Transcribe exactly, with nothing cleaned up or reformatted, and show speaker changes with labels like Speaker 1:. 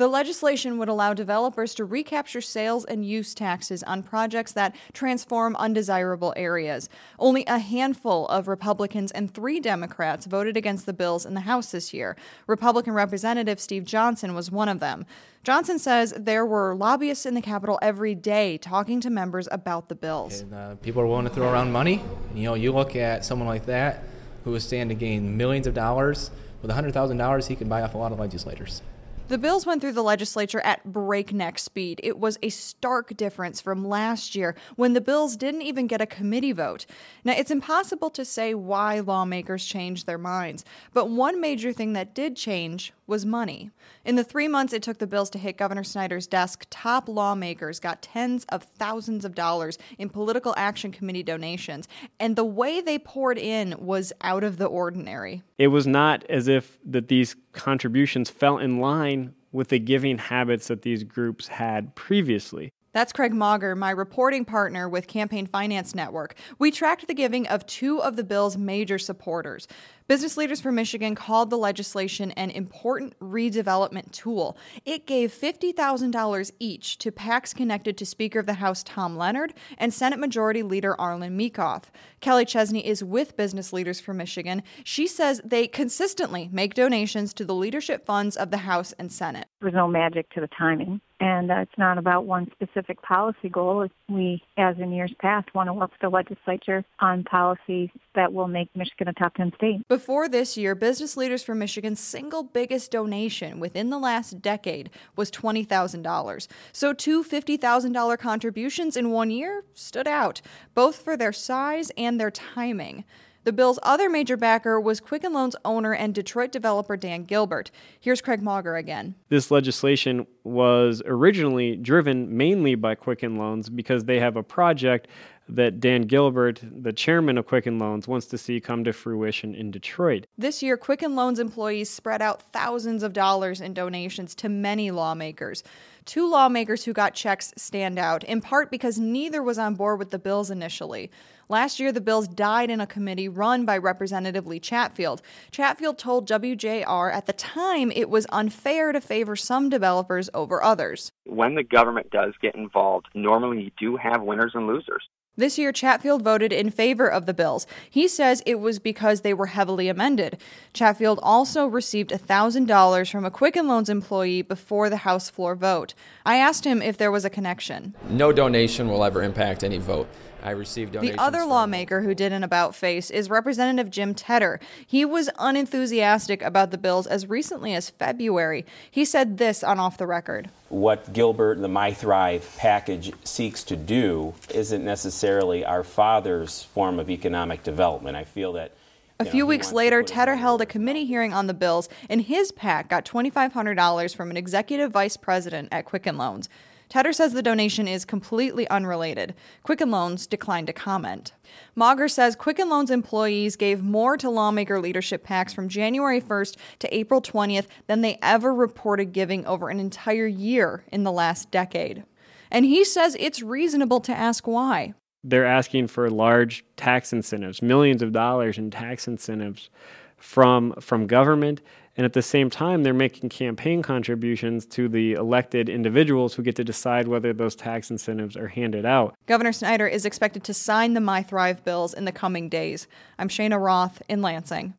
Speaker 1: The legislation would allow developers to recapture sales and use taxes on projects that transform undesirable areas. Only a handful of Republicans and three Democrats voted against the bills in the House this year. Republican Representative Steve Johnson was one of them. Johnson says there were lobbyists in the Capitol every day talking to members about the bills.
Speaker 2: And, uh, people are willing to throw around money. You know, you look at someone like that who is standing to gain millions of dollars. With one hundred thousand dollars, he could buy off a lot of legislators.
Speaker 1: The bills went through the legislature at breakneck speed. It was a stark difference from last year when the bills didn't even get a committee vote. Now, it's impossible to say why lawmakers changed their minds, but one major thing that did change was money. In the three months it took the bills to hit Governor Snyder's desk, top lawmakers got tens of thousands of dollars in political action committee donations, and the way they poured in was out of the ordinary.
Speaker 3: It was not as if that these contributions fell in line with the giving habits that these groups had previously.
Speaker 1: That's Craig Mauger, my reporting partner with Campaign Finance Network. We tracked the giving of two of the bill's major supporters. Business Leaders for Michigan called the legislation an important redevelopment tool. It gave fifty thousand dollars each to PACs connected to Speaker of the House Tom Leonard and Senate Majority Leader Arlen Meekhof. Kelly Chesney is with Business Leaders for Michigan. She says they consistently make donations to the leadership funds of the House and Senate.
Speaker 4: There's no magic to the timing, and uh, it's not about one specific policy goal. We, as in years past, want to work with the legislature on policies that will make Michigan a top ten state.
Speaker 1: Before this year, Business Leaders for Michigan's single biggest donation within the last decade was twenty thousand dollars. So two fifty thousand dollars contributions in one year stood out, both for their size and their timing. The bill's other major backer was Quicken Loans owner and Detroit developer Dan Gilbert. Here's Craig Mauger again.
Speaker 3: This legislation was originally driven mainly by Quicken Loans because they have a project that Dan Gilbert, the chairman of Quicken Loans, wants to see come to fruition in Detroit.
Speaker 1: This year, Quicken Loans employees spread out thousands of dollars in donations to many lawmakers. Two lawmakers who got checks stand out, in part because neither was on board with the bills initially. Last year, the bills died in a committee run by Representative Lee Chatfield. Chatfield told W J R at the time it was unfair to favor some developers over others.
Speaker 5: When the government does get involved, normally you do have winners and losers.
Speaker 1: This year, Chatfield voted in favor of the bills. He says it was because they were heavily amended. Chatfield also received one thousand dollars from a Quicken Loans employee before the House floor vote. I asked him if there was a connection.
Speaker 6: No donation will ever impact any vote. I received donations.
Speaker 1: The other
Speaker 6: from...
Speaker 1: lawmaker who did an about-face is Representative Jim Tedder. He was unenthusiastic about the bills as recently as February. He said this on Off the Record.
Speaker 7: What Gilbert and the My Thrive package seeks to do isn't necessarily our father's form of economic development. I feel that
Speaker 1: A few weeks later, Tedder held a committee hearing on the bills, and his PAC got twenty-five hundred dollars from an executive vice president at Quicken Loans. Tedder says the donation is completely unrelated. Quicken Loans declined to comment. Mauger says Quicken Loans employees gave more to lawmaker leadership PACs from January first to April twentieth than they ever reported giving over an entire year in the last decade. And he says it's reasonable to ask why.
Speaker 3: They're asking for large tax incentives, millions of dollars in tax incentives from from government, and at the same time they're making campaign contributions to the elected individuals who get to decide whether those tax incentives are handed out.
Speaker 1: Governor Snyder is expected to sign the My Thrive bills in the coming days. I'm Shana Roth in Lansing.